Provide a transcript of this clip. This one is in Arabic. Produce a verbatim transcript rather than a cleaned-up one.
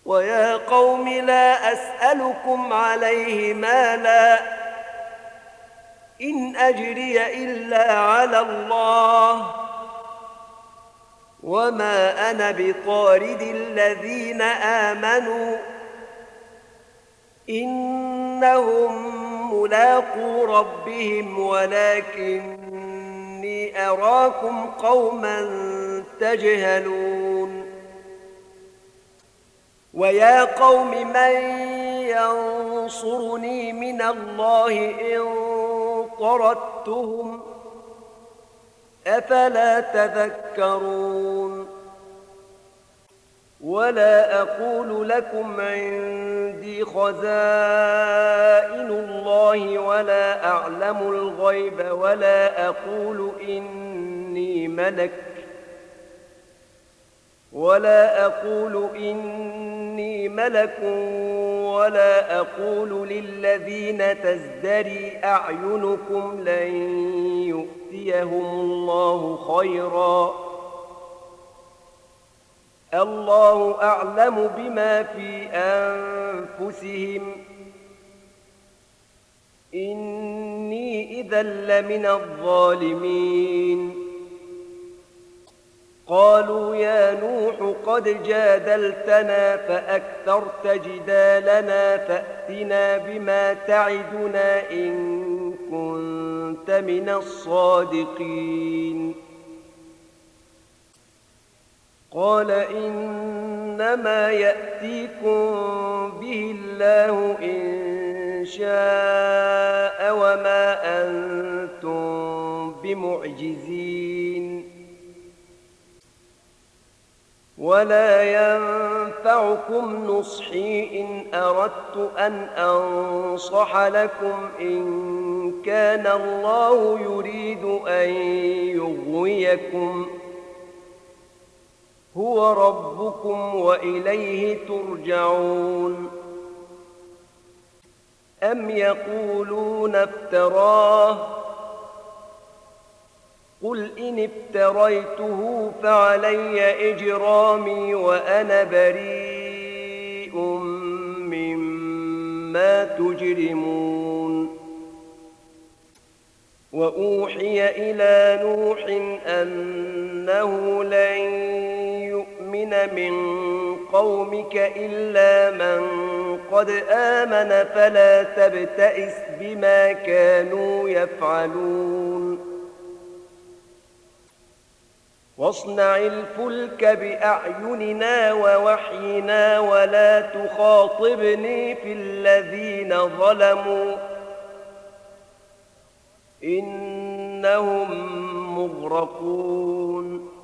ويا قوم لا أسألكم عليه مالا إن أجري إلا على الله وما أنا بطارد الذين آمنوا إنهم ملاقو ربهم ولكني أراكم قوما تجهلون ويا قوم من ينصرني من الله إن طردتهم أفلا تذكرون ولا أقول لكم عندي خزائن الله ولا أعلم الغيب ولا أقول إني ملك ولا أقول إني ملك ولا أقول للذين تزدري أعينكم لن يؤتيهم الله خيرا الله أعلم بما في أنفسهم إني إذا لمن الظالمين قالوا يا نوح قد جادلتنا فأكثرت جدالنا فأتنا بما تعدنا إن كنت من الصادقين قال إنما يأتيكم به الله إن شاء وما أنتم بمعجزين ولا ينفعكم نصحي إن أردت أن أنصح لكم إن كان الله يريد أن يغويكم هو ربكم وإليه ترجعون أم يقولون افتراه قل إن افتريته فعلي إجرامي وأنا بريء مما تجرمون وأوحي إلى نوح أنه لن يؤمن من قومك إلا من قد آمن فلا تبتئس بما كانوا يفعلون واصنع الفلك بأعيننا ووحينا ولا تخاطبني في الذين ظلموا إنهم مغرقون